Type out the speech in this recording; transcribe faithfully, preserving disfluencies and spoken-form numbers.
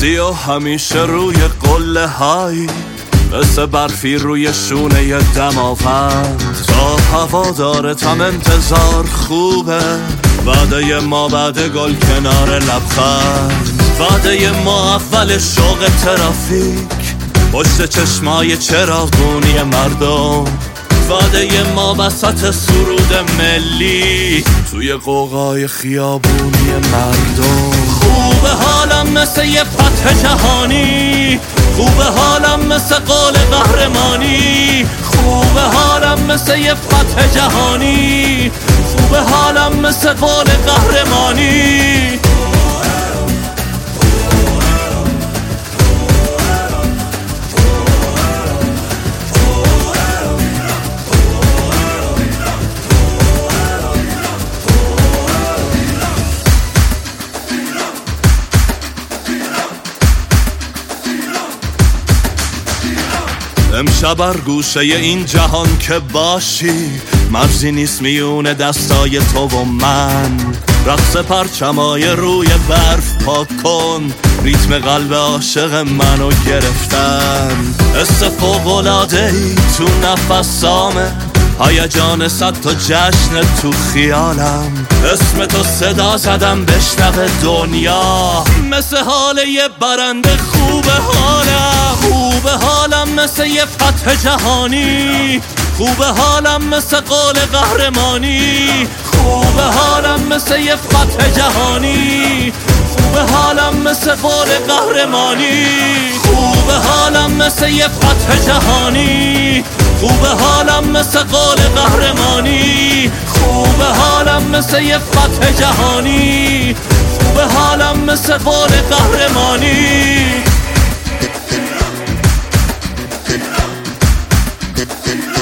هستی و همیشه روی قله های، مثل برفی روی شونه دماوند. تا هوادارتم انتظار خوبه، وعده ما بعد گل کنار لبخند. وعده ما اول شوق ترافیک، پشت چشمای چراغونی مردم. وعده ما وسط سرود ملی، توی قوقای خیابونی مردم. خوبه حالم مثل یه فتح جهانی، خوبه حالم مثل قول قهرمانی. خوبه حالم مثل یه فتح جهانی، خوبه حالم مثل قول قهرمانی. امشب بر گوشه این جهان که باشی، مرزی نیست میونه دستای تو و من. رقص پرچمای روی برف پاک کن، ریتم قلب عاشق منو گرفتن. حس فوق‌العاده‌ای تو نفسامه، هیجان صد تا جشن تو خیالم. اسم تو صدا زدم بشنوه دنیا، مثل حال یه برنده. خوبه حالم، خوبه حالم مثل یه فتح جهانی، خوبه حالم مثل قول قهرمانی. خوبه حالم مثل یه فتح جهانی، خوبه حالم مثل قول قهرمانی. خوبه حالم مثل یه فتح جهانی، خوبه حالم مثل قول قهرمانی. خوبه حالم مثل یه فتح جهانی، خوبه حالم مثل قول قهرمانی.